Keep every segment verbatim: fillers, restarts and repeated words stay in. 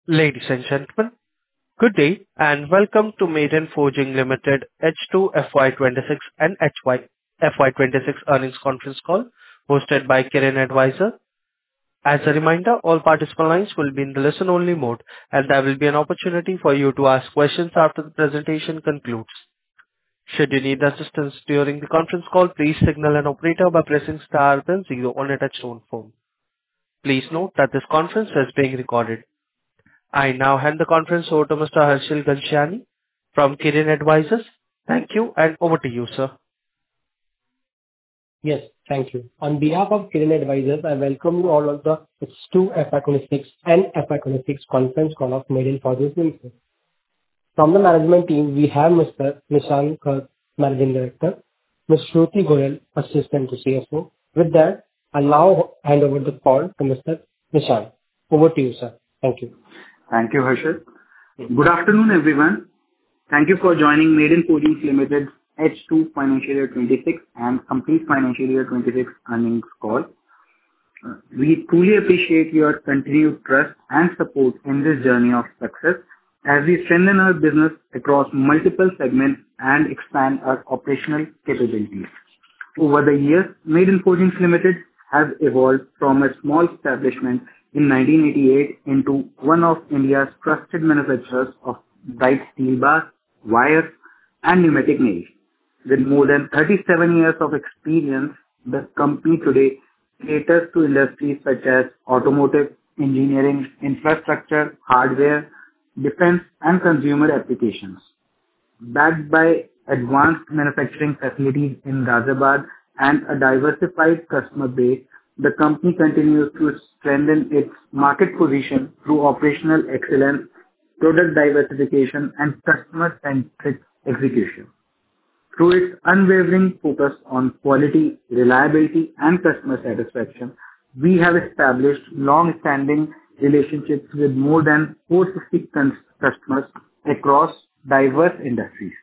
Ladies and gentlemen, good day and welcome to Maiden Forging Limited H two F Y twenty-six and H Y F Y twenty-six earnings conference call hosted by Kirin Advisor. As a reminder, all participant lines will be in the listen-only mode, and there will be an opportunity for you to ask questions after the presentation concludes. Should you need assistance during the conference call, please signal an operator by pressing star then zero on a touchtone phone. Please note that this conference is being recorded. I now hand the conference over to Mister Harshil Ghanshyani from Kirin Advisors. Thank you, and over to you, sir. Yes, thank you. On behalf of Kirin Advisors, I welcome you all of the H two F Y twenty-six and F Y twenty-six conference call of Maiden Forging Limited. From the management team, we have Mister Nishan Kar, Managing Director, Miz Shruti Goyal, Assistant to C F O. With that, I'll now hand over the call to Mister Nishan. Over to you, sir. Thank you. Thank you, Harshit. Good afternoon, everyone. Thank you for joining Maiden Forging Limited H two Financial Year twenty-six and Complete Financial Year twenty-six earnings call. Uh, We truly appreciate your continued trust and support in this journey of success as we strengthen our business across multiple segments and expand our operational capabilities. Over the years, Maiden Forging Limited has evolved from a small establishment in nineteen eighty-eight into one of India's trusted manufacturers of bright steel bars, wires, and pneumatic nails. With more than thirty-seven years of experience, the company today caters to industries such as automotive, engineering, infrastructure, hardware, defense, and consumer applications. Backed by advanced manufacturing facilities in Ghaziabad and a diversified customer base, the company continues to strengthen its market position through operational excellence, product diversification, and customer-centric execution. Through its unwavering focus on quality, reliability, and customer satisfaction, we have established long-standing relationships with more than four hundred fifty cus- customers across diverse industries.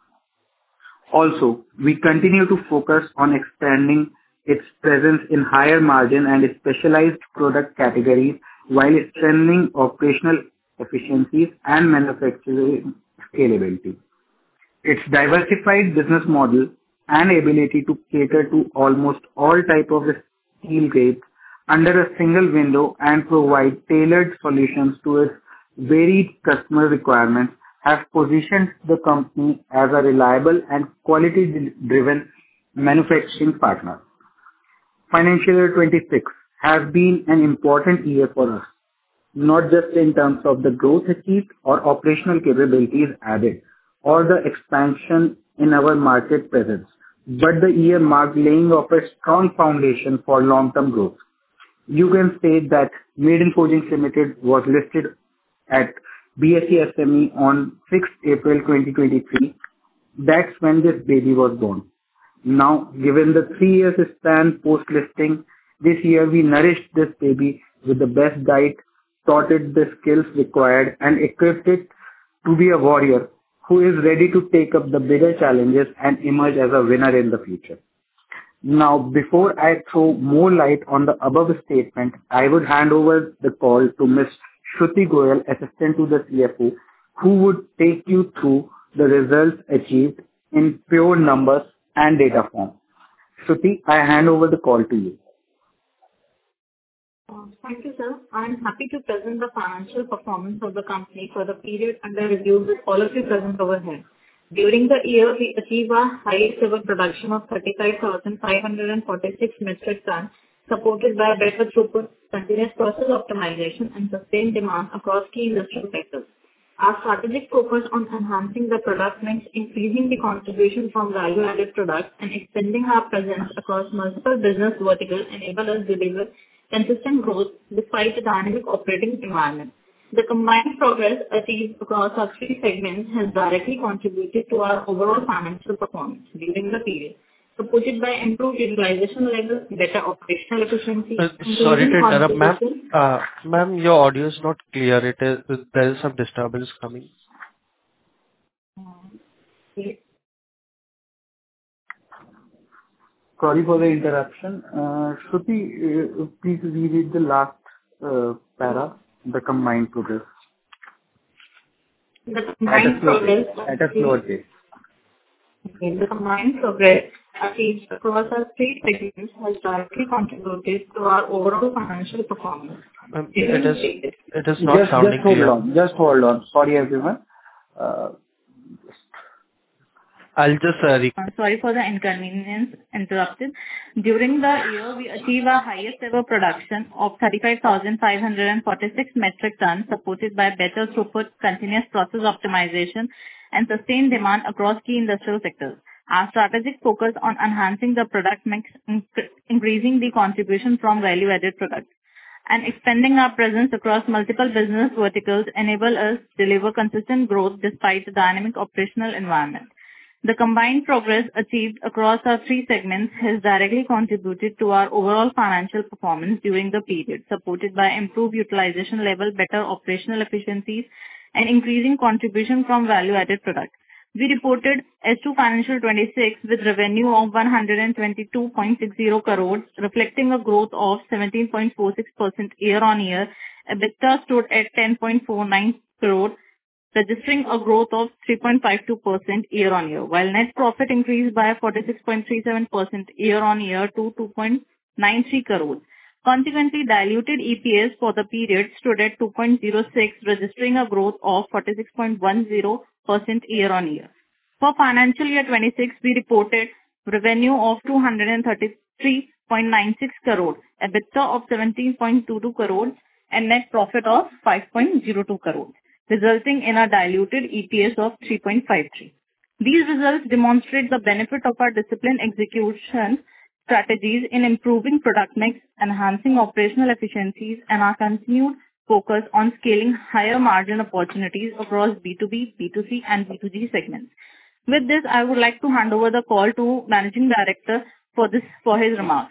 Also, we continue to focus on expanding its presence in higher margin and specialized product categories while strengthening operational efficiencies and manufacturing scalability. Its diversified business model and ability to cater to almost all type of steel grades under a single window and provide tailored solutions to its varied customer requirements have positioned the company as a reliable and quality-driven manufacturing partner. Financial year twenty-six has been an important year for us, not just in terms of the growth achieved or operational capabilities added, or the expansion in our market presence, but the year marked laying of a strong foundation for long-term growth. You can say that Maiden Forging Limited was listed at B S E S M E on sixth April twenty twenty-three. That's when this baby was born. Now, given the three years span post-listing, this year we nourished this baby with the best diet, taught it the skills required, and equipped it to be a warrior who is ready to take up the bigger challenges and emerge as a winner in the future. Now, before I throw more light on the above statement, I would hand over the call to Miz Shruti Goyal, Assistant to the C F O, who would take you through the results achieved in pure numbers and data form. Shruti, I hand over the call to you. Uh, Thank you, sir. I'm happy to present the financial performance of the company for the period under review with all of you present over here. During the year, we achieved our highest ever production of thirty-five thousand five hundred forty-six metric tons, supported by better throughput, continuous process optimization, and sustained demand across key industrial sectors. Our strategic focus on enhancing the product mix, increasing the contribution from value-added products, and extending our presence across multiple business verticals enable us to deliver consistent growth despite the dynamic operating environment. The combined progress achieved across our three segments has directly contributed to our overall financial performance during the period, supported by improved utilization levels, better operational efficiency, Uh, Sorry increasing to interrupt, ma'am. contribution. Uh, Ma'am, your audio is not clear. It is, there is some disturbance coming. Sorry for the interruption. Uh, Shruti, uh, please reread the last uh, para, the combined progress. The at a combined slow pace. progress At a slower pace. Okay, the combined progress achieved across our three segments has directly contributed to our overall financial performance. Um, During It the is period. it is not Just, sounding just hold clear. on. Just hold on. Sorry, everyone. Uh, I'll just uh, re- Uh, Sorry for the inconvenience interrupted. During the year, we achieved our highest ever production of thirty-five thousand five hundred forty-six metric tons, supported by better throughput, continuous process optimization, and sustained demand across key industrial sectors. Our strategic focus on enhancing the product mix, inc- increasing the contribution from value-added products, and expanding our presence across multiple business verticals enable us to deliver consistent growth despite the dynamic operational environment. The combined progress achieved across our three segments has directly contributed to our overall financial performance during the period, supported by improved utilization level, better operational efficiencies, and increasing contribution from value-added products. We reported H two Financial twenty-six with revenue of one hundred twenty-two point six zero crores, reflecting a growth of seventeen point four six percent year-on-year. EBITDA stood at ten point four nine crores, registering a growth of three point five two percent year-on-year, while net profit increased by forty-six point three seven percent year-on-year to two point nine three crores. Consequently, diluted E P S for the period stood at two point zero six, registering a growth of forty-six point one zero percent year-on-year. For financial year twenty-six, we reported revenue of two hundred thirty-three point nine six crores, EBITDA of seventeen point two two crores, and net profit of five point zero two crores, resulting in a diluted E P S of three point five three. These results demonstrate the benefit of our disciplined execution strategies in improving product mix, enhancing operational efficiencies, and our continued focus on scaling higher margin opportunities across B two B, B two C, and B two G segments. With this, I would like to hand over the call to Managing Director for this for his remarks.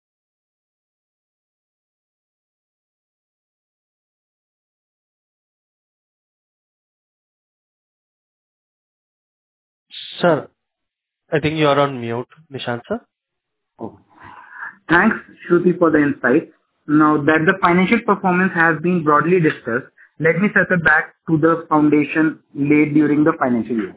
Sir, I think you are on mute, Nishant sir. oh. Thanks, Shruti, for the insights. Now that the financial performance has been broadly discussed, let me circle back to the foundation laid during the financial year.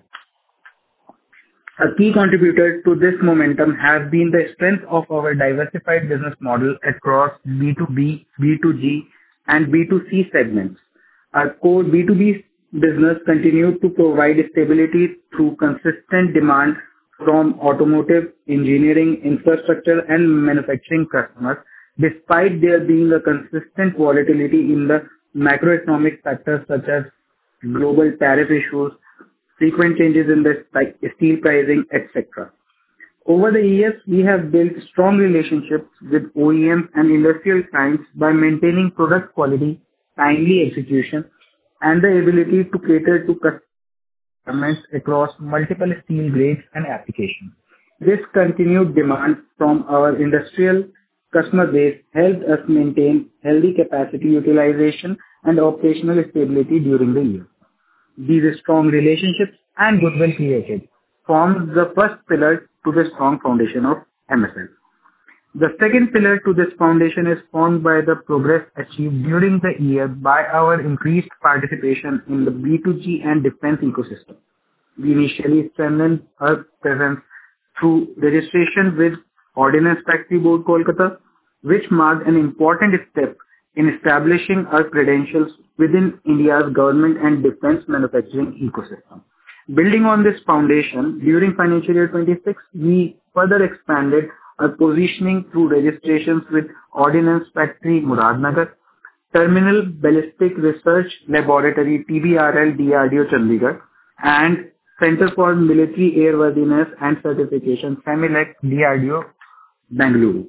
A key contributor to this momentum has been the strength of our diversified business model across B two B, B two G, and B two C segments. Our core B two B business continued to provide stability through consistent demand from automotive, engineering, infrastructure, and manufacturing customers, despite there being a consistent volatility in the macroeconomic factors such as global tariff issues, frequent changes in the steel pricing, et cetera. Over the years, we have built strong relationships with O E Ms and industrial clients by maintaining product quality, timely execution, and the ability to cater to customers across multiple steel grades and applications. This continued demand from our industrial customer base helped us maintain healthy capacity utilization and operational stability during the year. These strong relationships and goodwill created forms the first pillar to the strong foundation of M S L. The second pillar to this foundation is formed by the progress achieved during the year by our increased participation in the B two G and defense ecosystem. We initially strengthened our presence through registration with Ordnance Factory Board, Kolkata, which marked an important step in establishing our credentials within India's government and defense manufacturing ecosystem. Building on this foundation, during financial year twenty-six, we further expanded our positioning through registrations with Ordnance Factory Muradnagar, Terminal Ballistic Research Laboratory T B R L D R D O Chandigarh, and Center for Military Airworthiness and Certification CEMILEC D R D O Bengaluru.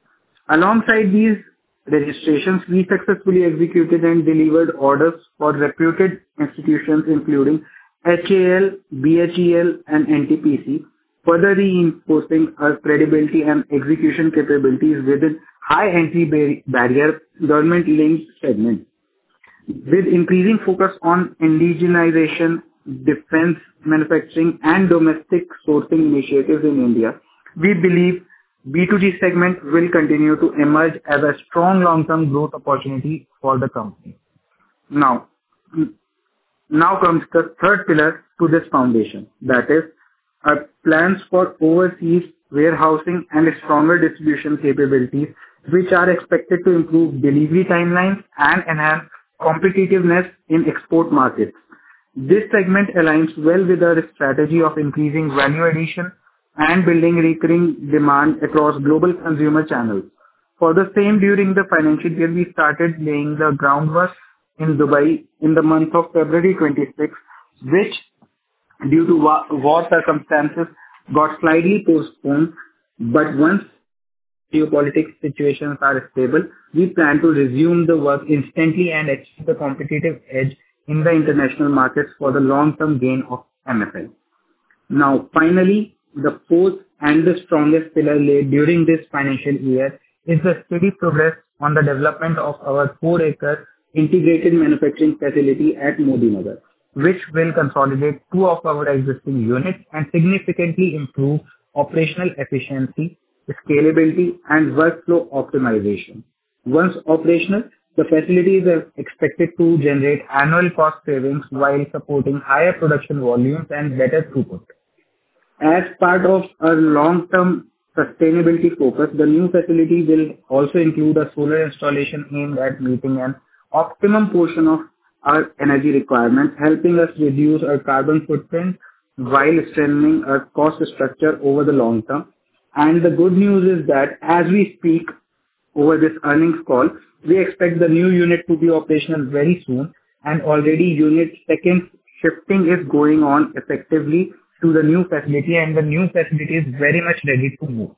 Alongside these registrations, we successfully executed and delivered orders for reputed institutions including H A L, B H E L, and N T P C, further reinforcing our credibility and execution capabilities within high entry barrier government-linked segments. With increasing focus on indigenization, defense manufacturing, and domestic sourcing initiatives in India, we believe B two G segment will continue to emerge as a strong long-term growth opportunity for the company. Now, Now comes the third pillar to this foundation, that is, our plans for overseas warehousing and stronger distribution capabilities, which are expected to improve delivery timelines and enhance competitiveness in export markets. This segment aligns well with our strategy of increasing value addition and building recurring demand across global consumer channels. For the same, during the financial year, we started laying the groundwork in Dubai in the month of February twenty-sixth, which, due to wa- war circumstances, got slightly postponed. But once geopolitical situations are stable, we plan to resume the work instantly and achieve the competitive edge in the international markets for the long-term gain of M F L. Now, finally, the fourth and the strongest pillar laid during this financial year is the steady progress on the development of our four-acre integrated manufacturing facility at Modinagar, which will consolidate two of our existing units and significantly improve operational efficiency, scalability, and workflow optimization. Once operational, the facility is expected to generate annual cost savings while supporting higher production volumes and better throughput. As part of our long-term sustainability focus, the new facility will also include a solar installation aimed at meeting an optimum portion of our energy requirements, helping us reduce our carbon footprint while strengthening our cost structure over the long term. And the good news is that as we speak over this earnings call, we expect the new unit to be operational very soon, and already unit second shifting is going on effectively to the new facility, and the new facility is very much ready to move.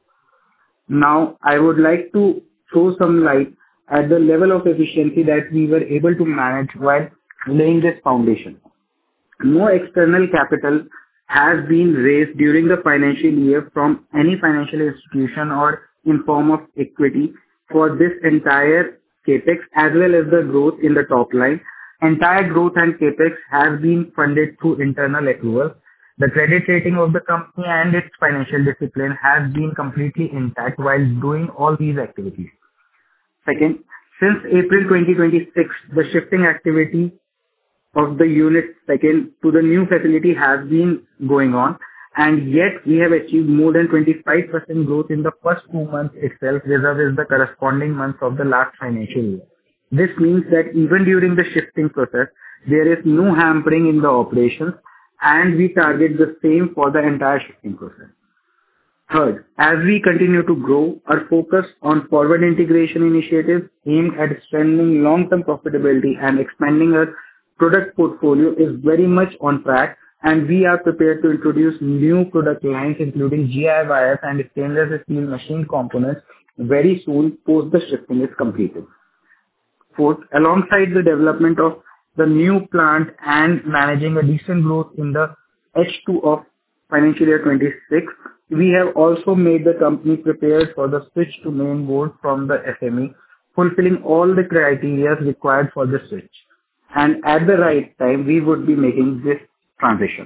Now, I would like to throw some light at the level of efficiency that we were able to manage while laying this foundation. No external capital has been raised during the financial year from any financial institution or in form of equity for this entire capex as well as the growth in the top line. Entire growth and capex have been funded through internal accruals. The credit rating of the company and its financial discipline has been completely intact while doing all these activities. Second, since April twenty twenty-six, the shifting activity of the unit second to the new facility has been going on, and yet we have achieved more than twenty-five percent growth in the first two months itself vis-a-vis the corresponding months of the last financial year. This means that even during the shifting process, there is no hampering in the operations, and we target the same for the entire shifting process. Third, as we continue to grow, our focus on forward integration initiatives aimed at strengthening long-term profitability and expanding our product portfolio is very much on track, and we are prepared to introduce new product lines including G I wires and stainless steel machine components very soon post the shifting is completed. Fourth, alongside the development of the new plant and managing a decent growth in the H two of financial year twenty-six, we have also made the company prepared for the switch to main board from the S M E, fulfilling all the criteria required for the switch. And at the right time, we would be making this transition.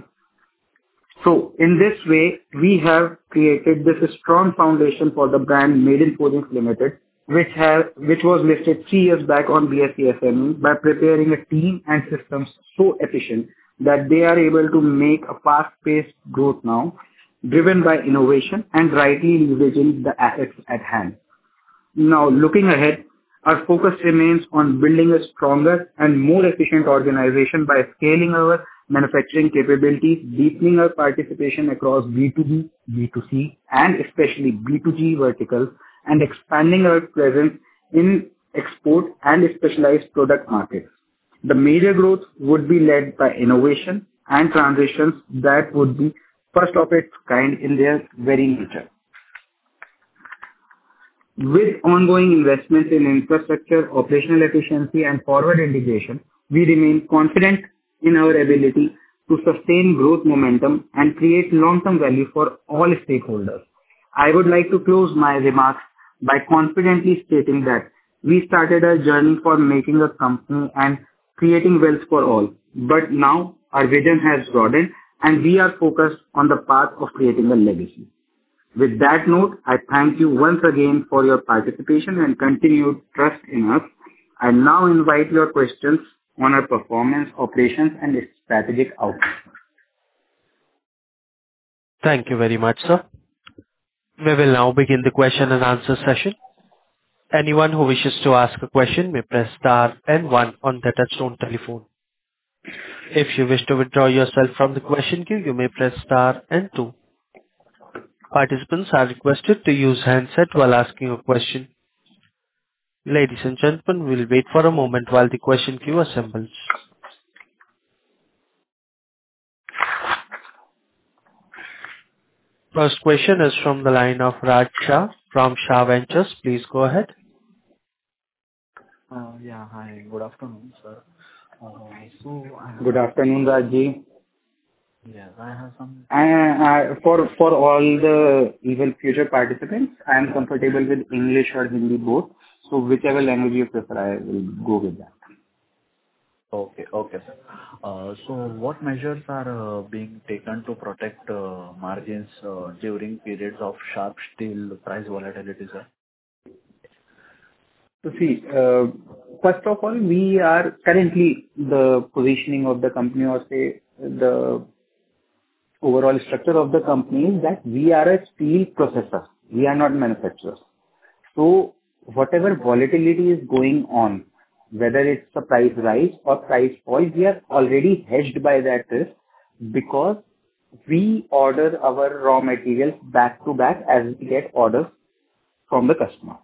So, in this way, we have created this strong foundation for the brand Maiden Forgings Limited, which have which was listed three years back on B S E S M E by preparing a team and systems so efficient that they are able to make a fast-paced growth now, driven by innovation and rightly leveraging the assets at hand. Now, looking ahead, our focus remains on building a stronger and more efficient organization by scaling our manufacturing capabilities, deepening our participation across B two B, B two C, and especially B two G verticals, and expanding our presence in export and specialized product markets. The major growth would be led by innovation and transitions that would be first of its kind in their very nature. With ongoing investments in infrastructure, operational efficiency, and forward integration, we remain confident in our ability to sustain growth momentum and create long-term value for all stakeholders. I would like to close my remarks by confidently stating that we started our journey for making a company and creating wealth for all. But now our vision has broadened and we are focused on the path of creating a legacy. With that note, I thank you once again for your participation and continued trust in us. I now invite your questions on our performance, operations, and its strategic outcomes. Thank you very much, sir. We will now begin the question and answer session. Anyone who wishes to ask a question may press star and one on the touchtone telephone. If you wish to withdraw yourself from the question queue, you may press star and two. Participants are requested to use handset while asking a question. Ladies and gentlemen, we'll wait for a moment while the question queue assembles. First question is from the line of Raj Shah from Shah Ventures. Please go ahead. Uh, Yeah. Hi. Good afternoon, sir. Uh, So I have, Good afternoon, Rajji. yes, I have some. And uh, for for all the even future participants, I am comfortable with English or Hindi both. So whichever language you prefer, I will go with that. Okay. Okay, sir. Uh, So what measures are uh, being taken to protect uh, margins uh, during periods of sharp steel price volatility, sir? So see, uh, first of all, we are currently the positioning of the company, or say the overall structure of the company is that we are a steel processor. We are not manufacturers. So whatever volatility is going on, whether it's a price rise or price fall, we are already hedged by that risk because we order our raw materials back to back as we get orders from the customer.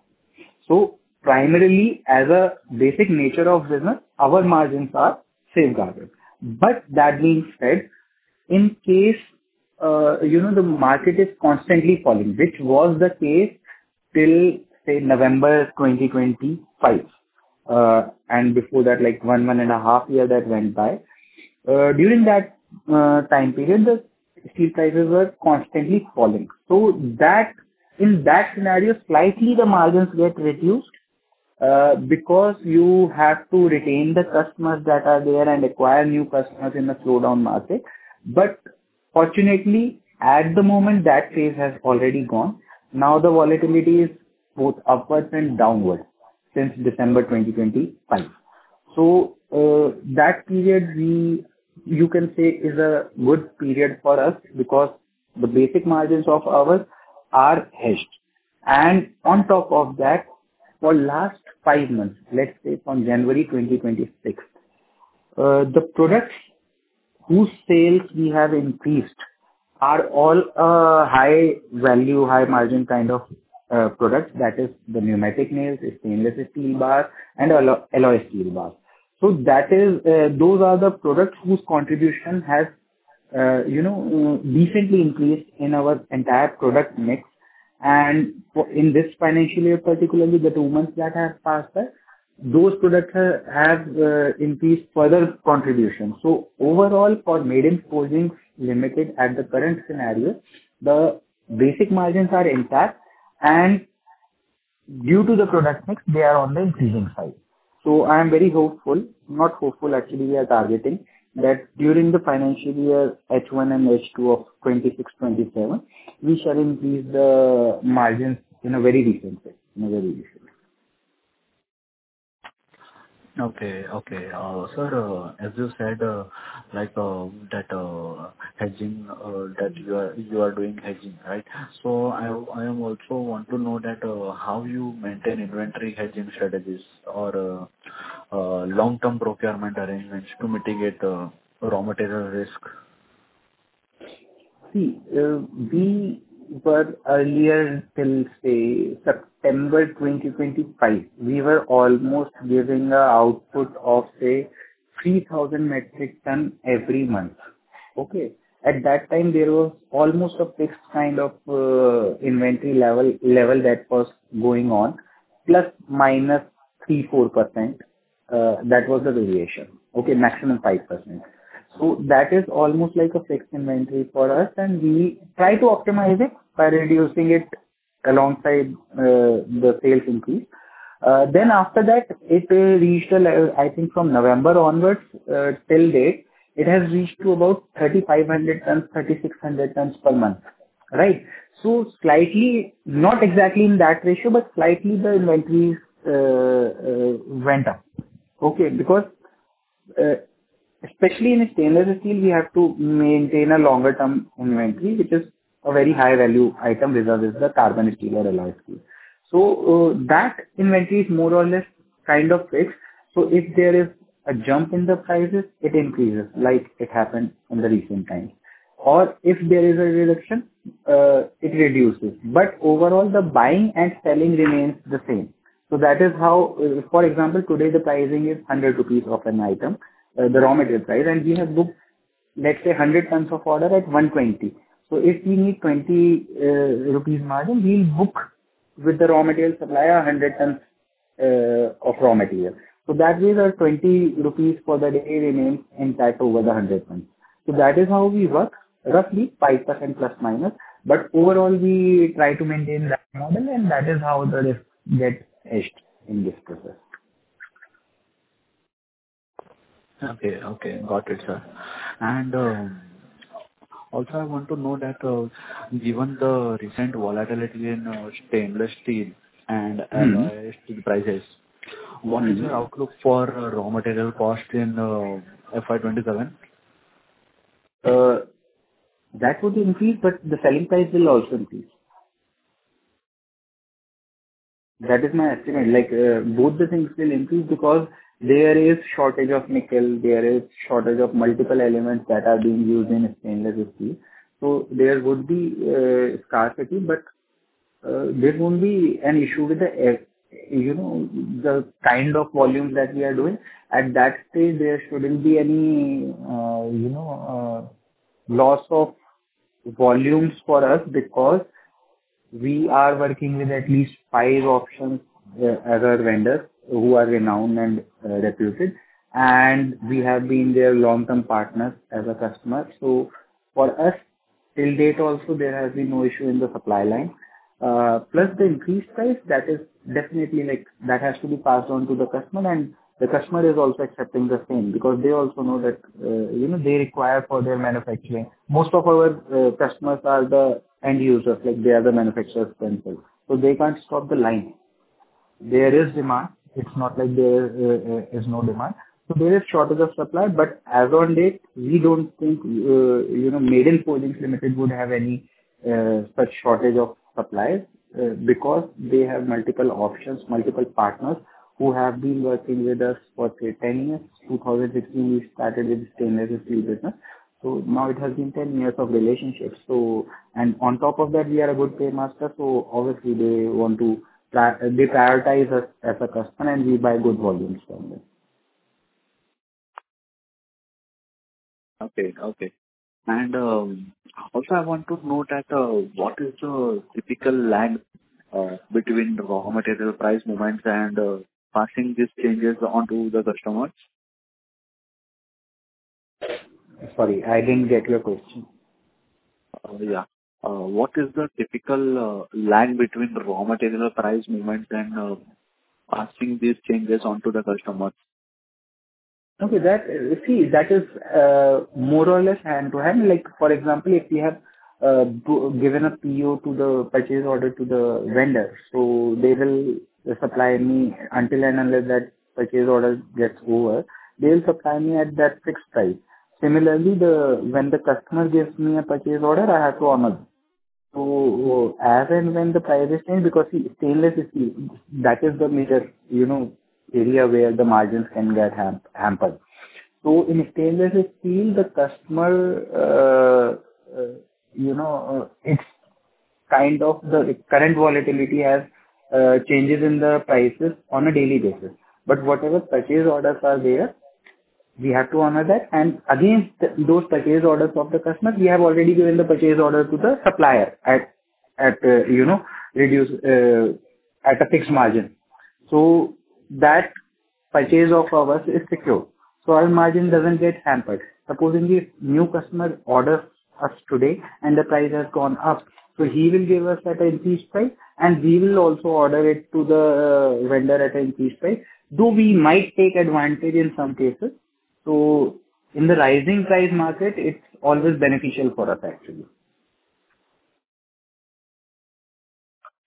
So primarily, as a basic nature of business, our margins are safeguarded. But that being said, in case, uh, you know, the market is constantly falling, which was the case till, say, November twenty twenty-five, uh, and before that, like one, one and a half year that went by. Uh, during that uh, time period, the steel prices were constantly falling. So that, in that scenario, slightly the margins get reduced uh, because you have to retain the customers that are there and acquire new customers in a slowdown market. But fortunately, at the moment, that phase has already gone. Now the volatility is both upwards and downwards since December twenty twenty-five. So uh, that period, we you can say, is a good period for us because the basic margins of ours are hedged. And on top of that, for last five months, let's say from January twenty twenty-six, uh, the products whose sales we have increased are all uh, high value, high margin kind of uh, products. That is the pneumatic nails, stainless steel bar, and allo- alloy steel bar. So that is uh, those are the products whose contribution has uh, you know uh, decently increased in our entire product mix. And for in this financial year, particularly the two months that have passed by, those products ha- have uh, increased further contribution. So overall, for Maiden Forgings Limited at the current scenario, the basic margins are intact, and due to the product mix, they are on the increasing side. So I am very hopeful, not hopeful actually, we are targeting that during the financial year H one and H two of twenty-six twenty-seven, we shall increase the margins in a very decent way, in a very decent way. Okay. Okay. Uh, Sir, uh, as you said, uh, like, uh, that uh, hedging, uh, that you are you are doing hedging, right? So I I am also want to know that uh, how you maintain inventory hedging strategies or uh, uh, long-term procurement arrangements to mitigate uh, raw material risk. See, uh, we were earlier till, say, September twenty twenty-five, we were almost giving a output of, say, three thousand metric ton every month. Okay. At that time, there was almost a fixed kind of uh, inventory level level that was going on, plus minus three four percent. Uh, that was the variation. Okay, maximum five percent. So that is almost like a fixed inventory for us, and we try to optimize it by reducing it alongside uh, the sales increase. Uh, Then after that, it uh, reached a level, I think from November onwards, uh, till date, it has reached to about thirty-five hundred tons, thirty-six hundred tons per month. Right? So slightly, not exactly in that ratio, but slightly the inventories uh, uh, went up. Okay, because uh, especially in stainless steel, we have to maintain a longer term inventory, which is a very high value item vis-a-vis the carbon steel or alloy steel. So uh, that inventory is more or less kind of fixed. So if there is a jump in the prices, it increases like it happened in the recent times. Or if there is a reduction, uh, it reduces. But overall, the buying and selling remains the same. So that is how, uh, for example, today the pricing is one hundred rupees of an item, uh, the raw material price, and we have booked, let's say, one hundred tons of order at one hundred twenty. So if we need twenty uh, rupees margin, we'll book with the raw material supplier one hundred tons uh, of raw material. So that way the twenty rupees for the day remains intact over the one hundred tons. So that is how we work, roughly five percent plus minus. But overall, we try to maintain that model, and that is how the risk gets hedged in this process. Okay. Okay. Got it, sir. And um, also, I want to know that uh, given the recent volatility in uh, stainless steel and Hmm. alloy steel prices, what is Hmm. your outlook for uh, raw material cost in uh, F Y twenty-seven? Uh, that would increase, but the selling price will also increase. That is my estimate. Like, uh, both the things will increase because there is shortage of nickel, there is shortage of multiple elements that are being used in stainless steel. So there would be uh, scarcity, but uh, there won't be an issue with the, air- you know, the kind of volumes that we are doing. At that stage, there shouldn't be any, uh, you know, uh, loss of volumes for us because we are working with at least five options uh, as our vendors who are renowned and uh, reputed, and we have been their long-term partners as a customer. So for us, till date also, there has been no issue in the supply line. Uh, Plus the increased price, that is definitely like, that has to be passed on to the customer, and the customer is also accepting the same because they also know that, uh, you know, they require for their manufacturing. Most of our uh, customers are the end users, like they are the manufacturers themselves. So they can't stop the line. There is demand. It's not like there uh, uh, is no demand. So there is shortage of supply, but as on date, we don't think, uh, you know, Maiden Forgings Limited would have any uh, such shortage of supplies, uh, because they have multiple options, multiple partners who have been working with us for, say, ten years. twenty sixteen, we started with stainless steel business. So now it has been ten years of relationship. So, and on top of that, we are a good paymaster. So obviously they want to, pri- they prioritize us as a customer and we buy good volumes from them. Okay. Okay. And um, also, I want to know that uh, what is the typical lag uh, between raw material price movements and uh, passing these changes on to the customers? Sorry, I didn't get your question. Uh, Yeah. Uh, What is the typical uh, lag between the raw material price movements and uh, passing these changes on to the customers? Okay, that, uh, see, that is uh, more or less hand to hand. Like, for example, if we have uh, bo- given a P O to the purchase order to the vendor, so they will supply me until and unless that purchase order gets over, they will supply me at that fixed price. Similarly, the when the customer gives me a purchase order, I have to honor. So as and when the prices change, because see, stainless steel, that is the major, you know, area where the margins can get ham- hampered. So in stainless steel, the customer, uh, uh, you know, uh, it's kind of the current volatility has uh, changes in the prices on a daily basis. But whatever purchase orders are there, we have to honor that. And against those purchase orders of the customer, we have already given the purchase order to the supplier at, at uh, you know, reduce uh, at a fixed margin. So that purchase of ours is secure. So our margin doesn't get hampered. Supposing if new customer orders us today and the price has gone up, so he will give us at an increased price and we will also order it to the uh, vendor at an increased price. Though we might take advantage in some cases, so in the rising price market, it's always beneficial for us actually.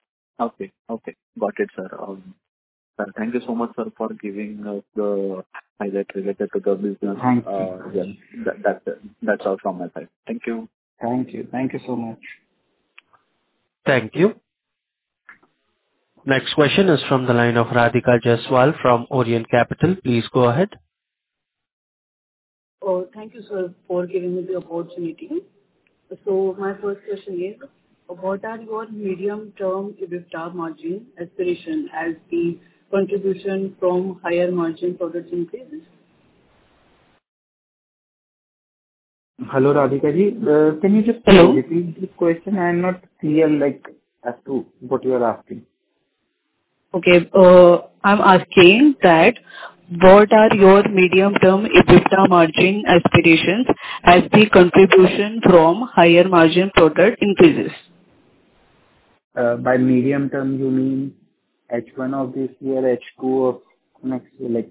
Okay. Okay. Got it, sir. Um, Sir, thank you so much, sir, for giving us the highlight related to the business. Thank you. Uh, yeah, that, that's it. That's all from my side. Thank you. Thank you. Thank you so much. Thank you. Next question is from the line of Radhika Jaiswal from Orient Capital. Please go ahead. Oh, thank you, sir, for giving me the opportunity. So my first question is, what are your medium-term EBITDA margin aspiration as the contribution from higher margin products increases? Hello, Radhika ji. Uh, Can you just Hello? repeat this question? I'm not clear, like, as to what you are asking. Okay, uh, I'm asking that what are your medium-term EBITDA margin aspirations as the contribution from higher margin product increases? Uh, By medium term, you mean H one of this year, H two of next year, like,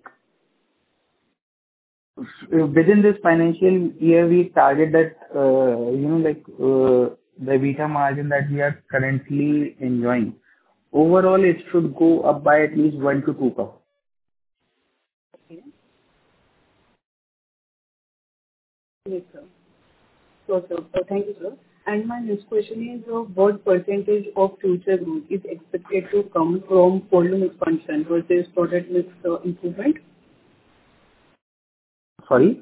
within this financial year, we target that, uh, you know, like, uh, the EBITDA margin that we are currently enjoying. Overall, it should go up by at least one to two percent. Okay. Yes, sir. So, sir, uh, thank you, sir. And my next question is, uh, what percentage of future growth is expected to come from volume expansion versus product mix uh, improvement? Sorry?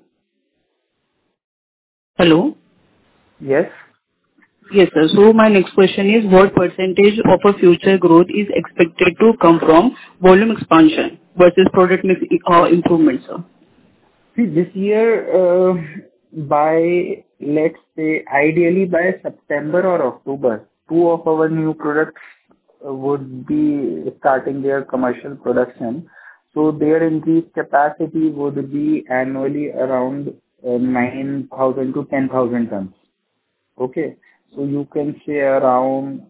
Hello? Yes. Yes, sir. So my next question is, what percentage of a future growth is expected to come from volume expansion versus product mix uh, improvement, sir? See, this year, uh, by, let's say, ideally by September or October, two of our new products uh, would be starting their commercial production. So their increased capacity would be annually around uh, nine thousand to ten thousand tons. Okay. So you can say around,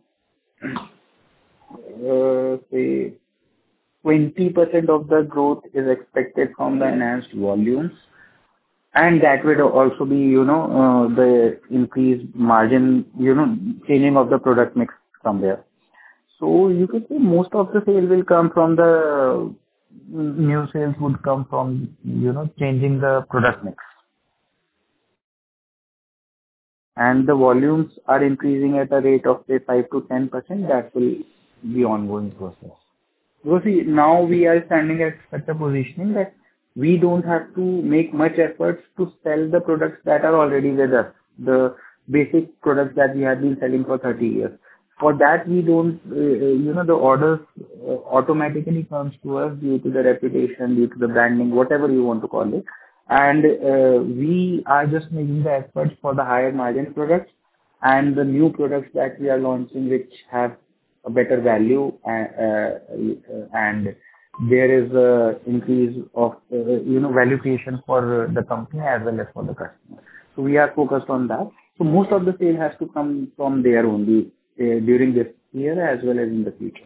uh, say, twenty percent of the growth is expected from the enhanced volumes. And that would also be, you know, uh, the increased margin, you know, changing of the product mix from there. So you could say most of the sales will come from the new sales would come from, you know, changing the product mix. And the volumes are increasing at a rate of, say, five to ten percent. That will be ongoing process. Because see, now we are standing at such a positioning that we don't have to make much efforts to sell the products that are already with us, the basic products that we have been selling for thirty years. For that, we don't, uh, you know, the orders uh, automatically comes to us due to the reputation, due to the branding, whatever you want to call it. And uh, we are just making the efforts for the higher margin products and the new products that we are launching, which have a better value, uh, uh, and there is a increase of, uh, you know, value creation for the company as well as for the customer. So we are focused on that. So most of the sale has to come from there only uh, during this year as well as in the future.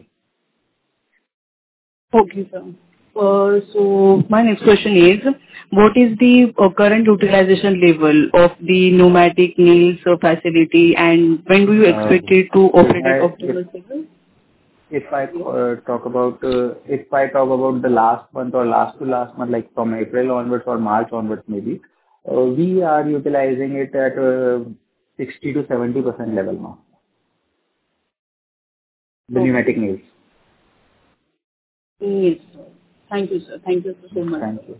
Okay, sir. Uh, So my next question is, what is the uh, current utilization level of the pneumatic nails uh, facility, and when do you expect Uh, it to operate at I- optimal level? If I uh, talk about uh, if I talk about the last month or last to last month, like from April onwards or March onwards maybe, uh, we are utilizing it at uh, sixty to seventy percent level now, the Okay. pneumatic nails. Yes, sir. Thank you, sir. Thank you so much, Thank sir. you.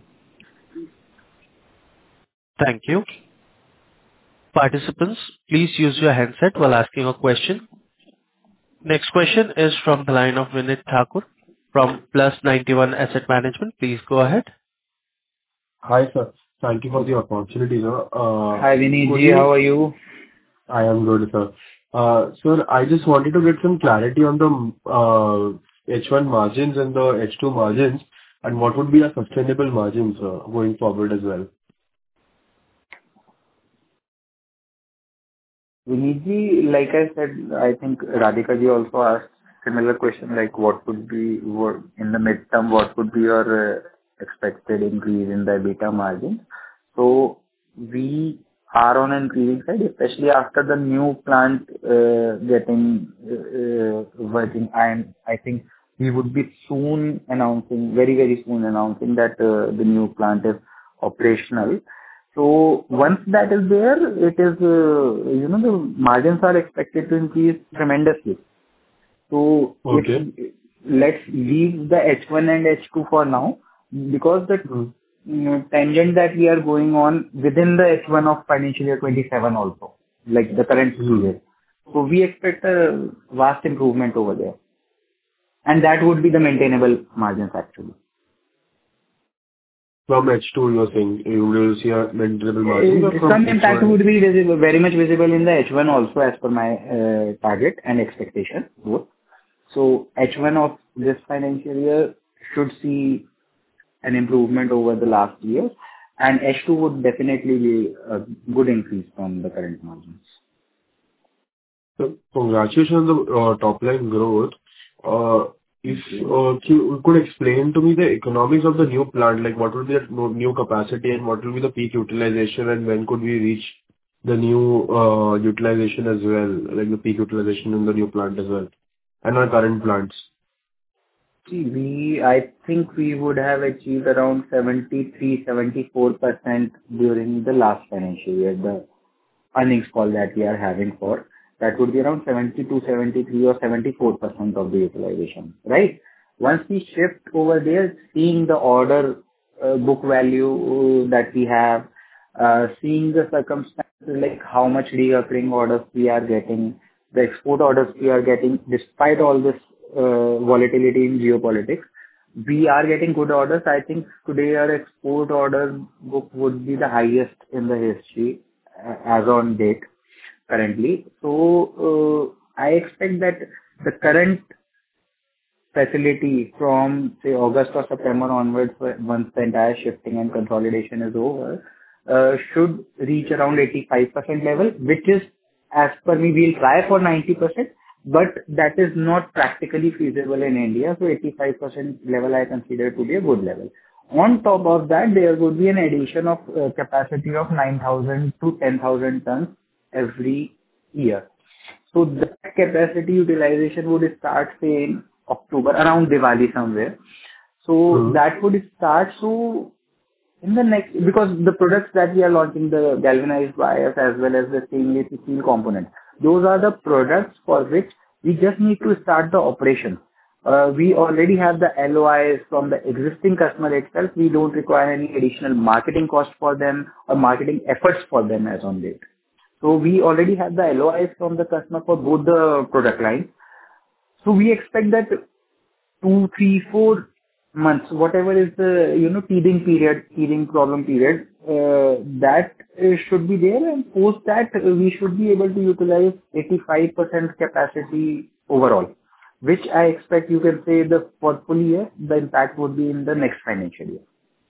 Thank you. Participants, please use your handset while asking a question. Next question is from the line of Vinit Thakur from Plus ninety-one Asset Management. Please go ahead. Hi, sir. Thank you for the opportunity, sir. Uh, Hi Vinny could ji, you- how are you? I am good, sir. Uh, Sir, I just wanted to get some clarity on the uh, H one margins and the H two margins, and what would be our sustainable margins uh, going forward as well? Vinny ji, like I said, I think Radhika ji also asked similar question, like what would be, what, in the midterm, what would be your uh, expected increase in the EBITDA margin? So we are on an increasing side, especially after the new plant uh, getting uh, uh, working. And I think we would be soon announcing, very, very soon announcing that uh, the new plant is operational. So once that is there, it is, uh, you know, the margins are expected to increase tremendously. So Okay. if let's leave the H one and H two for now, because the Mm. you know, tangent that we are going on within the H one of financial year twenty-seven also, like the current Mm. period. So we expect a vast improvement over there, and that would be the maintainable margins actually. From H two, you're saying you will see a maintainable margin, or Uh, from Some impact H one? would be visible, very much visible in the H one also, as per my uh, target and expectation both. So H one of this financial year should see an improvement over the last year, and H two would definitely be a good increase from the current margins. So congratulations on the uh, top line growth. Uh, If uh, you could explain to me the economics of the new plant, like what will be the no- new capacity and what will be the peak utilization, and when could we reach the new uh, utilization as well, like the peak utilization in the new plant as well, and our current plants? See, we, I think we would have achieved around seventy-three, seventy-four percent during the last financial year, the earnings call that we are having for. That would be around seventy-two, seventy-three or seventy-four percent of the utilization, right? Once we shift over there, seeing the order uh, book value uh, that we have, uh, seeing the circumstances like how much recurring orders we are getting, the export orders we are getting, despite all this uh, volatility in geopolitics, we are getting good orders. I think today our export order book would be the highest in the history uh, as on date currently. So uh, I expect that the current facility from, say, August or September onwards, once the entire shifting and consolidation is over, uh, should reach around eighty-five percent level, which is, as per me, we'll try for ninety percent, but that is not practically feasible in India. So eighty-five percent level I consider to be a good level. On top of that, there would be an addition of uh, capacity of nine thousand to ten thousand tons every year. So that capacity utilization would start, say, in October, around Diwali somewhere. So Hmm. that would start. So in the next, because the products that we are launching, the galvanized wires as well as the stainless steel components, those are the products for which we just need to start the operation. Uh, we already have the L O Is from the existing customer itself. We don't require any additional marketing cost for them or marketing efforts for them as on date. So we already have the L O Is from the customer for both the product lines. So we expect that two, three, four months, whatever is the, you know, teething period, teething problem period, uh, that uh, should be there, and post that, uh, we should be able to utilize eighty-five percent capacity overall, which I expect you can say the for full year, the impact would be in the next financial year.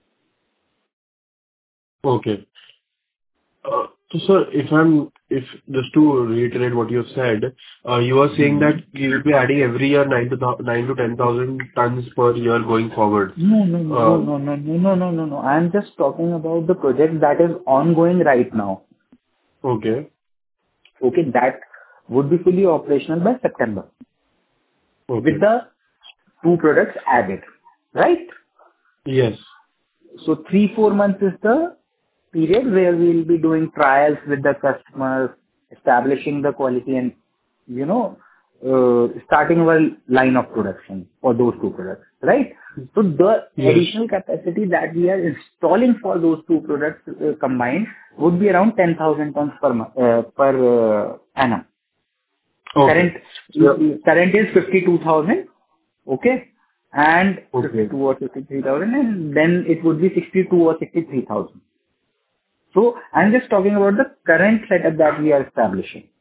Okay. Uh, So, sir, if I'm, if just to reiterate what you have said, uh, you are saying that you will be adding every year nine to thou- nine to ten thousand tons per year going forward. No, no, no, Uh, no, no, no, no, no, no, no. I'm just talking about the project that is ongoing right now. Okay. Okay, that would be fully operational by September with Okay. the two products added, right? Yes. So three, four months is the period where we will be doing trials with the customers, establishing the quality and, you know, uh, starting our line of production for those two products, right? So the Yes. additional capacity that we are installing for those two products uh, combined would be around ten thousand tons per month, uh, per uh, annum. Okay. Current Yeah. current is fifty-two thousand, okay? And Okay. fifty-two or fifty-three thousand, and then it would be sixty-two or sixty-three thousand. So I'm just talking about the current setup that we are establishing,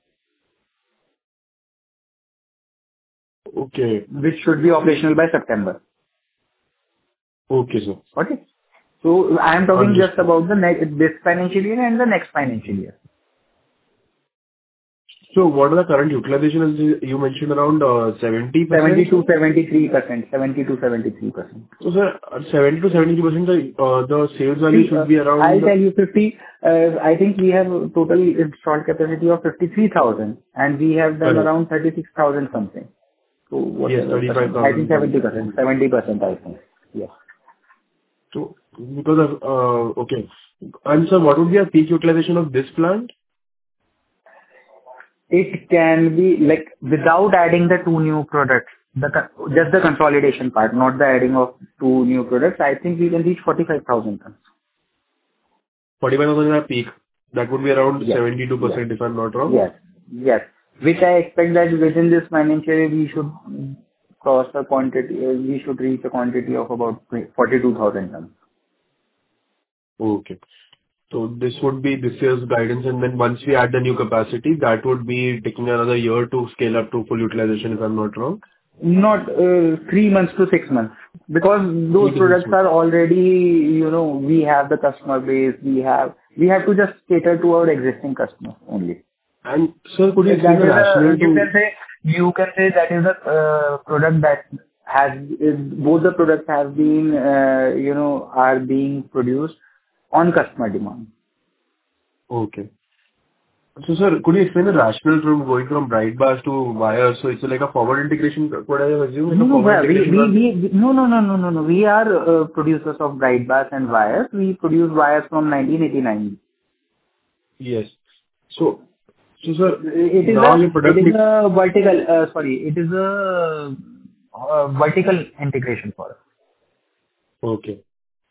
Okay. which should be operational by September. Okay, sir. Okay? So I am talking just Understood. about the next, this financial year and the next financial year. So what are the current utilization? As You you mentioned around uh, seventy seventy percent, to sir? seventy-three percent, seventy to seventy-three percent. So, sir, at seventy to seventy percent the uh, the sales value See, uh, should be I'll around... tell you fifty, uh, I think we have a total installed capacity of fifty-three thousand, and we have done Correct. around thirty-six thousand something. So Yes, whatever thirty-five percent, I think thousand tons. seventy percent, seventy percent I think. Yes. So because of, uh, okay. And sir, what would be a peak utilization of this plant? It can be like without adding the two new products, the co- just the consolidation part, not the adding of two new products. I think we can reach forty-five thousand tons. forty-five thousand is a peak. That would be around Yes. seventy-two Yes. percent if I'm not wrong. Yes. Yes. Which I expect that within this financial year we should cross a quantity, uh, we should reach a quantity of about forty-two thousand tons. Okay. So this would be this year's guidance, and then once we add the new capacity, that would be taking another year to scale up to full utilization, if I'm not wrong. Not uh, three months to six months, because Three those to six products months. are already, you know, we have the customer base, we have, we have to just cater to our existing customers only. And sir, could you That explain the is a, rationale you to... can say, you can say that is a uh, product that has, is, both the products have been, uh, you know, are being produced on customer demand. Okay. So, sir, could you explain the rationale from going from bright bars to wires? So it's like a forward integration, could I assume, like No, a no, forward we, integration we, run? we, we- no, no, no, no, no, no. We are uh, producers of bright bars and wires. We produce wires from nineteen eighty-nine. Yes. So, so sir, It is now a your it product is mix... a vertical, uh, sorry, it is a uh, vertical integration for us. Okay.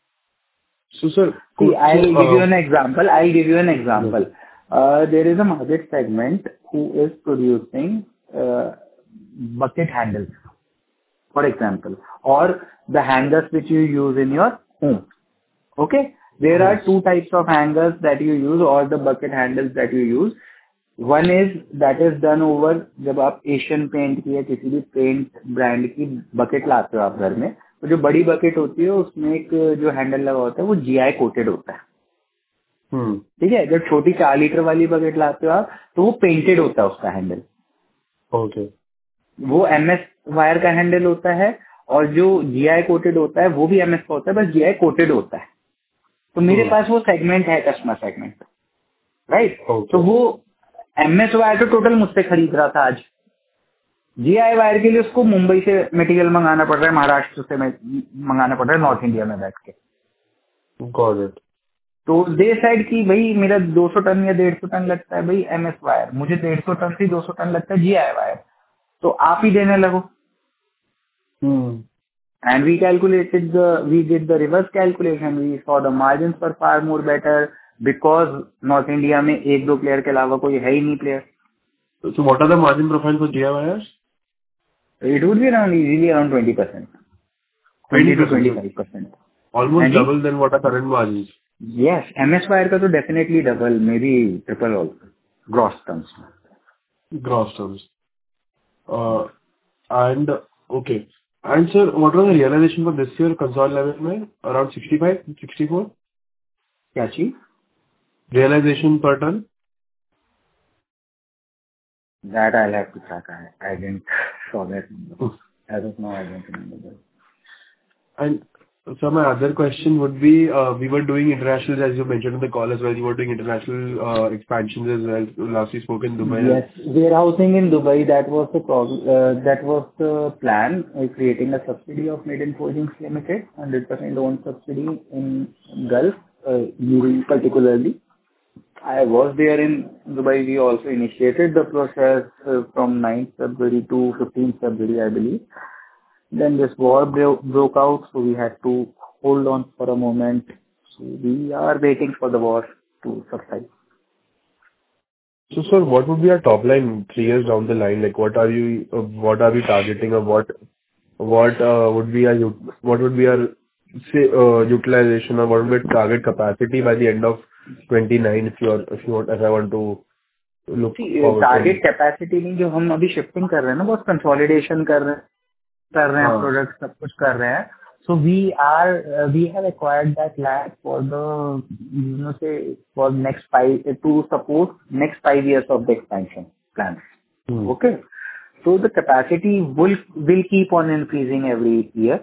So, sir, See, could, I'll so, give you uh, an example. I'll give you an yes. example. Uh, There is a market segment who is producing uh, bucket handles, for example, or the hangers which you use in your home. Okay? There Yes. are two types of hangers that you use or the bucket handles that you use. One is that is done over जब आप Asian paint की या किसी भी paint brand की bucket लाते हो आप घर में, तो जो बड़ी बकेट होती है उसमें एक जो हैंडल लगा होता है वो जीआई कोटेड होता है. Hmm. ठीक है. जब छोटी चार लीटर वाली बकेट लाते हो आप तो वो पेंटेड होता है उसका हैंडल. Okay. वो एमएस वायर का हैंडल होता है और जो जीआई कोटेड होता है वो भी एमएस का होता है, बस जीआई कोटेड होता है. तो मेरे Hmm. पास वो सेगमेंट है, कस्टमर सेगमेंट, राइट. Okay. तो वो एमएस वायर तो टोटल मुझसे खरीद रहा था. आज जीआई वायर के लिए उसको मुंबई से मटेरियल मंगाना पड़ रहा है, महाराष्ट्र से मंगाना पड़ रहा है, नॉर्थ इंडिया में बैठ के. Got it. तो दे साइड की भाई मेरा दो सौ टन या डेढ़ सौ टन लगता है भाई एमएस वायर, मुझे डेढ़ सौ टन से दो सौ टन लगता है जीआई वायर, तो आप ही देने लगो. Hmm. And we calculated the, we did the reverse calculation. We saw the margins were far more better because North India में एक दो player के अलावा कोई है ही नहीं player. So, so what are the margin profile for G I wires? It would be around easily around twenty percent, twenty to twenty-five percent. Almost And double than what are current margins. yes, M S wire का तो definitely double, maybe triple also, gross terms. Gross terms. Uh, and okay. And sir, what was the realization for this year consolidated level में? Around sixty-five, sixty-four? क्या चीज? Realization per ton? That I'll have to track. I, I didn't saw that number. As of now, I don't remember that. And so my other question would be, uh, we were doing international, as you mentioned in the call as well, you were doing international uh, expansions as well. Last we spoke in Dubai. Yes, warehousing in Dubai, that was the prog- uh, that was the plan, uh, creating a subsidy of Made in Forgings Limited, one hundred percent owned subsidy in Gulf, uh, U A E particularly. I was there in Dubai. We also initiated the process uh, from ninth February to fifteenth February, I believe. Then this war bro- broke out, so we had to hold on for a moment. So we are waiting for the war to subside. So sir, what would be our top line three years down the line? Like, what are you, uh, what are we targeting, or what, what uh, would be our, ut- what would be our, say, uh, utilization, or what would be target capacity by the end of twenty-nine, if you are, if you want, if I want to look See, forward target from... capacity नहीं, जो हम अभी shifting कर रहे हैं ना, बहुत consolidation कर रहे हैं कर रहे हैं हाँ. प्रोडक्ट सब कुछ कर रहे हैं. So we are we have acquired that land for the you know say for next five to support next five years of the expansion plan. Hmm. Okay, so the capacity will will keep on increasing every year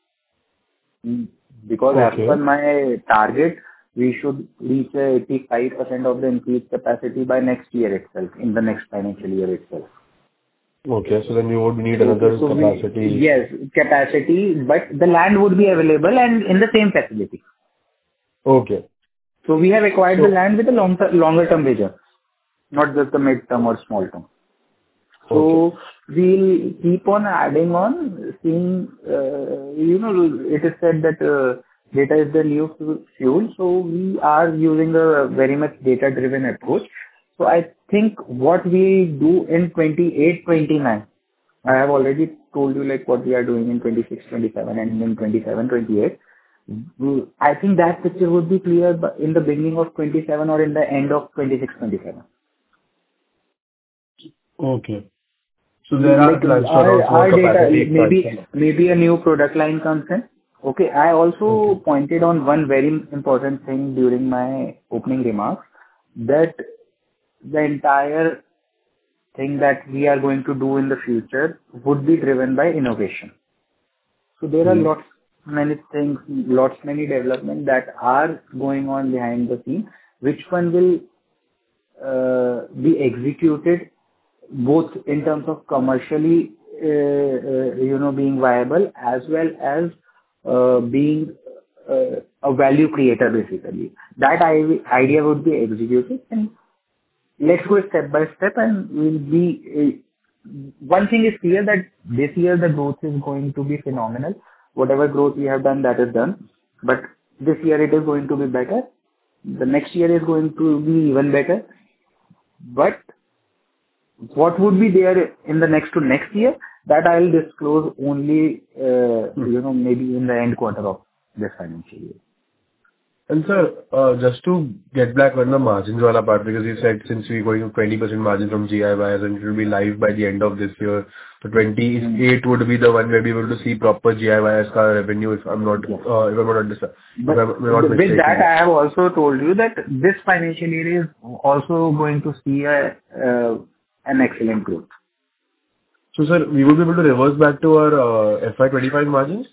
because as Okay. per my target, we should reach a eighty-five percent of the increased capacity by next year itself, in the next financial year itself. Okay. So then you would need So, another so we, capacity. yes, capacity, but the land would be available and in the same facility. Okay. So we have acquired the So, land with a long longer term vision, not just the mid term or small term. okay. So we'll keep on adding on, seeing, uh, you know, it is said that uh, data is the new fu- fuel. So we are using a very much data-driven approach. So I think what we do in twenty-eight, twenty-nine, I have already told you like what we are doing in twenty-six, twenty-seven and in twenty-seven, twenty-eight. We- I think that picture would be clear bu- in the beginning of twenty-seven or in the end of twenty-six, twenty-seven. Okay. So there are Like plans to our announce more our data, capacity maybe expansion. maybe a new product line comes in. Okay. I Okay. also pointed on one very important thing during my opening remarks, that the entire thing that we are going to do in the future would be driven by innovation. So there are Hmm. lots many things, lots many development that are going on behind the scene. Which one will uh, be executed both in terms of commercially, uh, uh, you know, being viable as well as uh, being uh, a value creator, basically. That i- idea would be executed, and let's go step by step, and we'll be. Uh, one thing is clear, that this year the growth is going to be phenomenal. Whatever growth we have done, that is done. But this year it is going to be better. The next year is going to be even better. But what would be there in the next to next year, that I'll disclose only, uh, Hmm. you know, maybe in the end quarter of this financial year. And sir, uh, just to get back on the margins wala part, because you said since we're going to twenty percent margin from G I wires and it will be live by the end of this year, so twenty-eight would be the one where we will to see proper G I wires ka revenue, if I'm not, Yes. uh, if I'm not understand, if But I'm not with that, mistaken. I have also told you that this financial year is also going to see a, uh, an excellent growth. So sir, we will be able to reverse back to our uh, F Y twenty-five margins?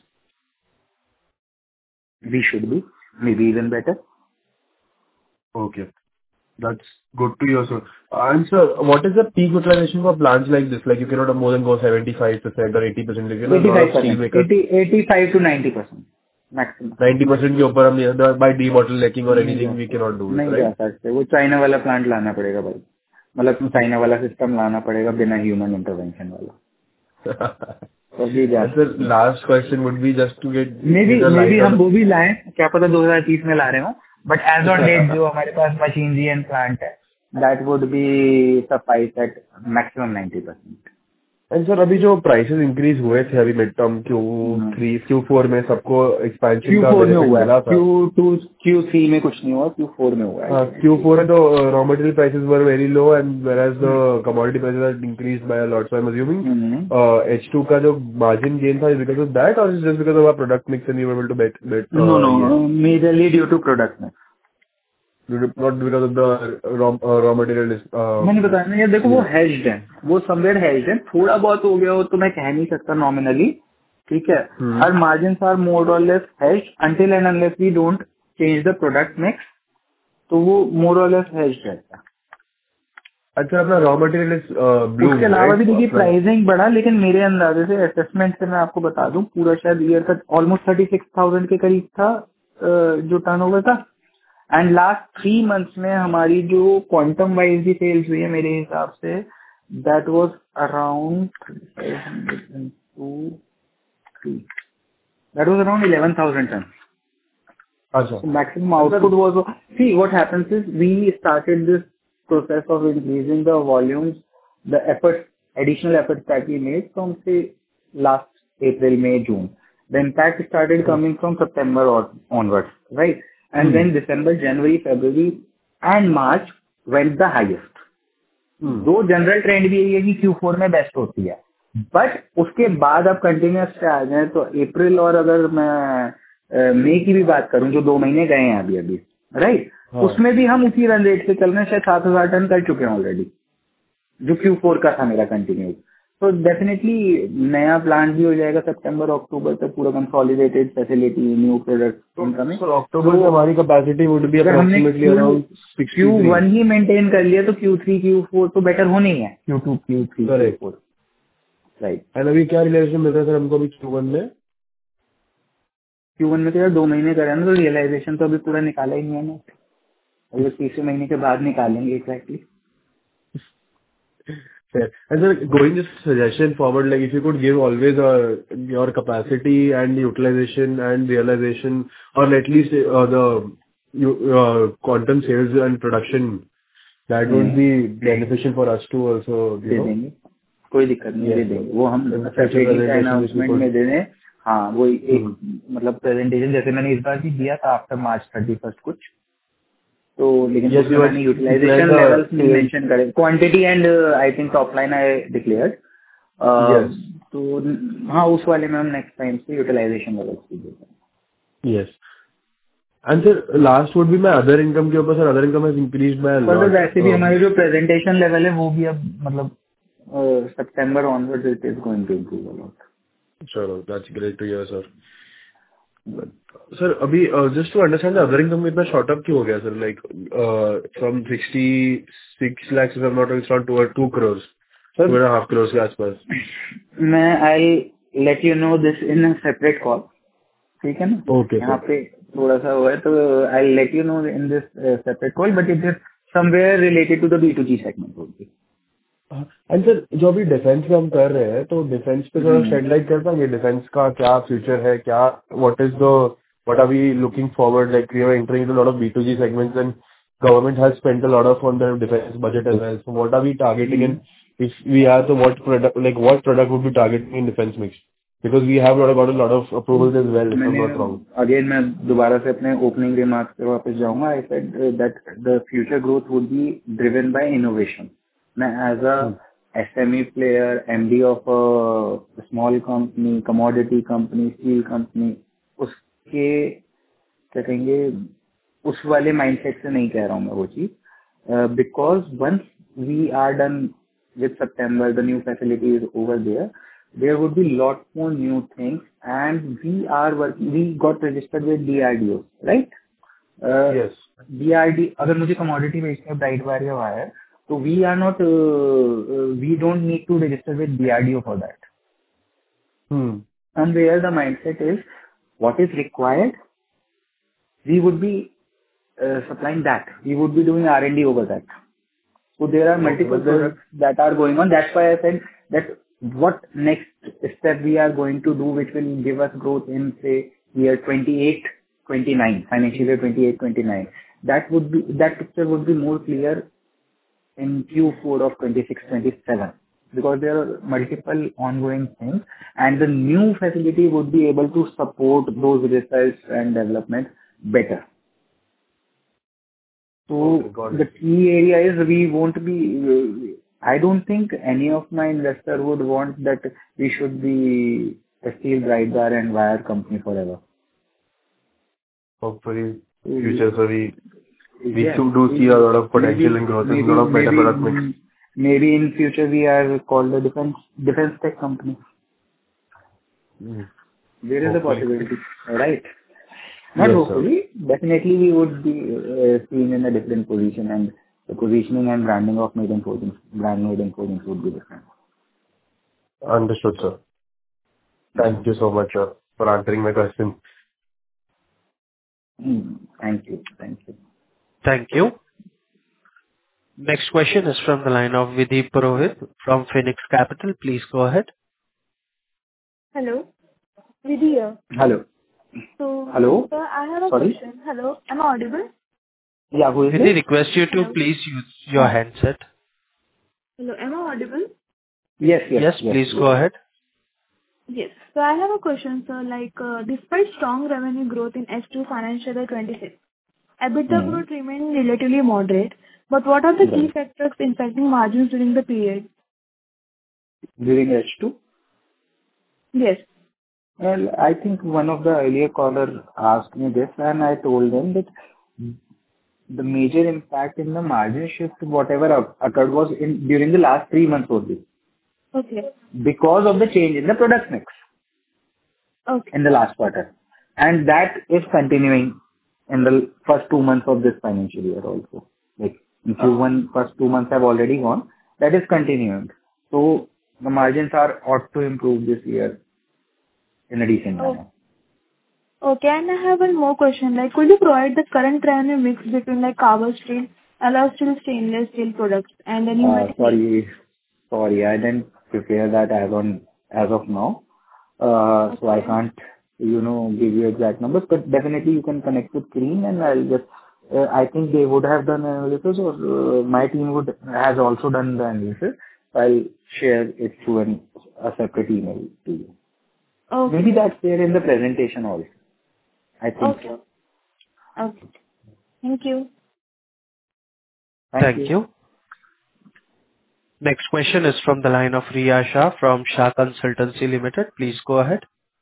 We should be, maybe even better. Okay. That's good to hear, sir. And sir, what is the peak utilization for plants like this? Like you cannot have more than go seventy-five percent or eighty percent. Like, you know, a lot of steel eighty-five percent, makers, eighty, eighty-five to ninety percent maximum. ninety percent के ऊपर हम ये- the- by debottlenecking or नहीं जा anything we cannot do it, नहीं जा right? सकते, वो चाइना वाला प्लांट लाना पड़ेगा भाई, मतलब चाइना वाला सिस्टम लाना पड़ेगा बिना ह्यूमन इंटरवेंशन वाला, तभी जा And sir, सकते। last question would be just to get maybe get a maybe light हम on. वो भी लाएं, क्या पता दो हज़ार तीस में ला रहे हो, बट एज ऑन डेट जो हमारे पास मशीनरी एंड प्लांट है, that would be suffice at maximum ninety percent. And sir, अभी जो prices increase हुए थे अभी mid term Q three, Q four में सबको expansion क्यू का फोर में benefit हुआ है, मिला था. क्यू टू क्यू थ्री में कुछ नहीं हुआ, क्यू फोर में हुआ है। हाँ, Q four में तो uh, raw material prices were very low and whereas the commodity prices had increased by a lot. So I'm assuming hmm. uh, H two का जो margin gain था is because of that or is it just because of our product mix and we were able to bet bet no uh, no, yeah, majorly due to product में। not because of the raw uh, raw material is, uh, मैंने बताया ना, ये देखो वो yeah. Hedged है, वो somewhere hedged है, थोड़ा बहुत हो गया हो तो मैं कह नहीं सकता नॉमिनली, ठीक है। हम्म। हर margin are more or less hedged until and unless we don't change the product mix, तो वो मोर और लेस हेज्ड रहता है। अच्छा, अपना रॉ मटेरियल इज ब्लू, उसके अलावा भी देखिए प्राइसिंग बढ़ा, लेकिन मेरे अंदाजे से असेसमेंट से मैं आपको बता दूं, पूरा शायद ईयर तक ऑलमोस्ट थर्टी सिक्स थाउजेंड के करीब था अ, जो टर्नओवर था, एंड लास्ट थ्री मंथ्स में हमारी जो क्वांटम वाइज भी सेल्स हुई है मेरे हिसाब से, that was around that was around eleven thousand ton. अच्छा, So maximum output was, see what happens is we started this process of increasing the volumes, the efforts, additional efforts that we made from say last April, May, June. The impact started coming from September or onwards, right? And Hmm. then December, January, February and March went the highest. Hmm. दो general trend भी यही है कि Q four में best होती है, but उसके बाद अब कंटिन्यूस से आ जाए तो अप्रैल और अगर मैं मई की भी बात करूं जो दो महीने गए हैं अभी अभी, राइट, हाँ। उसमें भी हम उसी रन रेट से चल रहे हैं, शायद सात हजार टन कर चुके हैं ऑलरेडी, जो क्यू फोर का था मेरा कंटिन्यूस। तो डेफिनेटली नया प्लांट भी हो जाएगा सितंबर अक्टूबर तक, पूरा consolidated facility, new product incoming. Sir October में हमारी कैपेसिटी वुड बी अगर हमने अप्रोक्सीमेटली अराउंड क्यू वन ही मेंटेन कर लिया तो क्यू थ्री क्यू फोर तो बेटर होने ही है, Q two Q three Q four. Right. And अभी क्या रियलाइजेशन मिल रहा है सर हमको अभी Q one में? Q one में तो यार दो महीने करे ना, तो रियलाइजेशन तो अभी पूरा निकाला ही नहीं है ना, अभी तीसरे महीने के बाद निकालेंगे exactly. Fair. And sir, going this suggestion forward, like if you could give always uh, your capacity and utilization and realization, or at least uh, the you, uh, quantum sales and production, that would be beneficial for us to also, you दे know. देंगे, कोई दिक्कत नहीं, Yes, दे sir. देंगे वो हम In the future separately presentation, if you announcement में could. दे दें। हाँ वो एक Hmm. मतलब प्रेजेंटेशन जैसे मैंने इस बार भी दिया था आफ्टर मार्च थर्टी फर्स्ट कुछ, तो लेकिन Yes, उसमें you had मैंने declared यूटिलाइजेशन the लेवल्स नहीं sales. मेंशन करे, quantity and I think top line I declared. Yes. तो हाँ उस वाले में हम नेक्स्ट टाइम से यूटिलाइजेशन लेवल्स भी देते हैं। Yes. And sir, last would be my other income के ऊपर, sir, other income has increased by a further lot. वैसे भी Um, हमारी जो प्रेजेंटेशन लेवल है वो भी अब मतलब सितंबर onwards it is going to improve a lot. Sure, that's great to hear, sir. But, sir, अभी uh, just to understand the other income इतना short up क्यों हो गया, sir? Like uh, from sixty-six lakhs, if I'm not wrong, it's around two two crores, sir two and a half crores के आसपास. मैं I let you know this in a separate call, ठीक है ना? Okay, यहाँ sir. पे थोड़ा सा हुआ है तो I let you know in this separate call, but it is somewhere related to the B two G segment होगी। एंड सर जो अभी डिफेंस में हम कर रहे हैं तो डिफेंस पे थोड़ा शेड लाइट कर पाएंगे, डिफेंस का क्या फ्यूचर है, क्या what is the what are we looking forward, like we are entering into lot of B two G segments and government has spent a lot of on the defense budget as well. So what are we targeting, and if we are, so what product, like what product would be targeting in defense mix? Because we have got a lot of approvals as well, if I'm मैंने not wrong. Again मैं दोबारा से अपने opening remarks पे वापस जाऊंगा। I said that the future growth would be driven by innovation. मैं as a Hmm. SME player, MD of a small company, commodity company, steel company, उसके क्या कहेंगे उस वाले माइंडसेट से नहीं कह रहा हूँ मैं वो चीज, because once we are done with September, the new facility is over there, there would be lot more new things, and we are working, we got registered with D R D O, right? uh, Yes. D R D, अगर मुझे commodity बेचनी है bright wire या wire, तो we are not uh, uh, we don't need to register with D R D O for that. Hmm. And where the mindset is what is required, we would be uh, supplying that, we would be doing R and D over that. So there are Okay, multiple but then products that are going on. That's why I said that what next step we are going to do, which will give us growth in say year twenty-eight twenty-nine, financial year twenty-eight twenty-nine. That would be, that picture would be more clear in Q four of twenty-six twenty-seven, because there are multiple ongoing things, and the new facility would be able to support those research and development better. So Okay, got the it. key area is we won't be, I don't think any of my investor would want that we should be a steel bright wire and wire company forever. Hopefully, So, future, so we we yes, do do see a lot of maybe, potential in growth and a maybe, lot of better maybe, product mix. maybe in future we are called a defense, defense tech company. Hmm. There is a Hopefully. possibility, right? Not Yes, sir. hopefully, definitely we would be uh, seen in a different position, and the positioning and branding of Made in Forgings, brand Made in Forgings would be different. Understood, sir. Thank you so much, sir, for answering my question. Mm, thank you, thank you. Thank you. Next question is from the line of Vidhi Purohit from Phoenix Capital. Please go ahead. Hello, Vidhi here. Hello. So, Hello. sir, I have a Sorry. question. Hello, am I audible? Yeah, who is Vidhi, it? request you to Hello. please use your handset. Hello, am I audible? Yes, yes, Yes, yes. please yes. go ahead. Yes. So I have a question, sir. Like, uh, despite strong revenue growth in H two financial year twenty-six, EBITDA Hmm. growth remained relatively moderate. But what are the key Right. factors impacting margins during the period? During H two? Yes. Well, I think one of the earlier callers asked me this, and I told them that the major impact in the margin shift, whatever oc- occurred, was in during the last three months only, Okay. because of the change in the product mix Okay. in the last quarter, and that is continuing in the first two months of this financial year also. Like in Q one, first two months have already gone. That is continuing. So the margins are ought to improve this year in a decent Oh, manner. okay. And I have one more question. Like, could you provide the current revenue mix between like carbon steel, alloy steel, stainless steel products, and the Uh, pneumatic bearings? Sorry, sorry, I didn't prepare that as on as of now. Uh, So I Okay. can't, you know, give you exact numbers, but definitely you can connect with Green, and I'll just, uh, I think they would have done analysis, or uh, my team would has also done the analysis. I'll share it through an, a separate email to you. Maybe Okay. that's there in the presentation also. I think Okay. so. Okay. Thank you. Thank Thank you. you. Next question is from the line of Riya Shah from Shah Consultancy Limited. Please go ahead.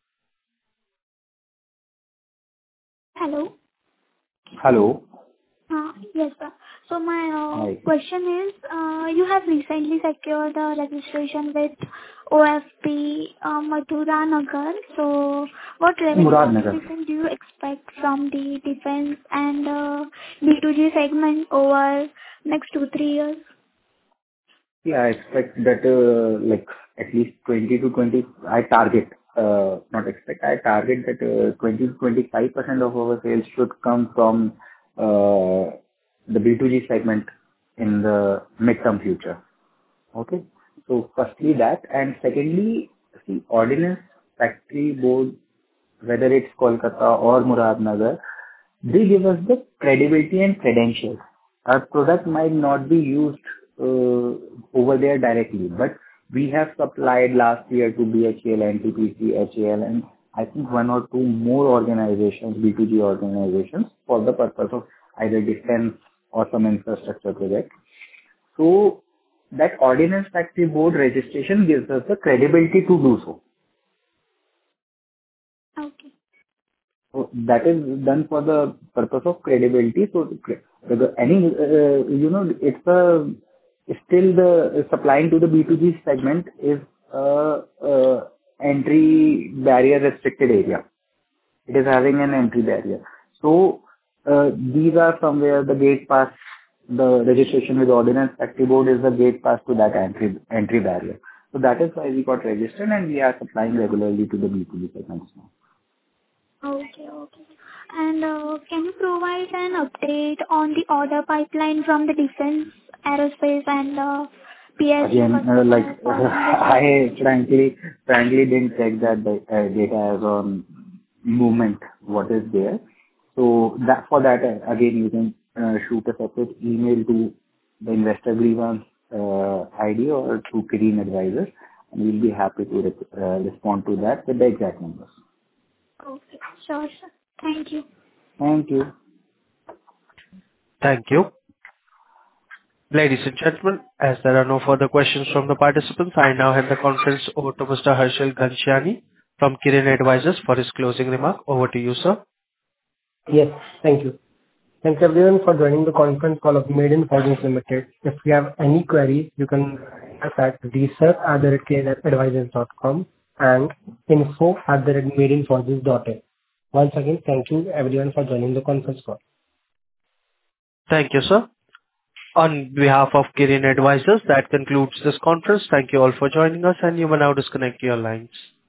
Hello. Hello. Uh, Yes, sir. So my uh, Hi. question is, uh, you have recently secured the registration with O F P uh, Mathura Nagar. So what revenue Muradnagar. contribution do you expect from the defense and uh, B two G segment over next two, three years? Yeah, I expect that, uh, like at least twenty to twenty, I target, uh, not expect, I target that uh, twenty to twenty-five percent of our sales should come from uh, the B two G segment in the midterm future. Okay? So firstly that, and secondly, the Ordnance Factory Board, whether it's Kolkata or Muradnagar, they give us the credibility and credentials. Our product might not be used uh, over there directly, but we have supplied last year to B H E L, N T P C, H A L, and I think one or two more organizations, B two G organizations, for the purpose of either defense or some infrastructure project. So that Ordnance Factory Board registration gives us the credibility to do so. Okay. So that is done for the purpose of credibility. So the- any, uh, you know, it's a, still the supplying to the B two G segment is a, uh, entry barrier restricted area. It is having an entry barrier. So uh, these are somewhere the gate pass, the registration with Ordnance Factory Board is the gate pass to that entry entry barrier. So that is why we got registered, and we are supplying regularly to the B two G segments now. Okay, okay. And uh, can you provide an update on the order pipeline from the defense, aerospace, and uh, P S U Again, uh, like, customer following this I registration? frankly frankly didn't check that the uh, data as on movement, what is there. So that, for that, uh, again, you can uh, shoot a separate email to the investor grievance uh, I D or to Kirin Advisors, and we'll be happy to re- uh, respond to that with the exact numbers. Okay, sure, sir. Thank you. Thank you. Thank you. Ladies and gentlemen, as there are no further questions from the participants, I now hand the conference over to Mister Harshal Ghanshyani from Kirin Advisors for his closing remark. Over to you, sir. Yes, thank you. Thanks everyone for joining the conference call of Made in Forgings Limited. If you have any queries, you can contact at research at the rate advisors dot com and info at the rate made in forgings dot in. Once again, thank you everyone for joining the conference call. Thank you, sir. On behalf of Kirin Advisors, that concludes this conference. Thank you all for joining us, and you may now disconnect your lines.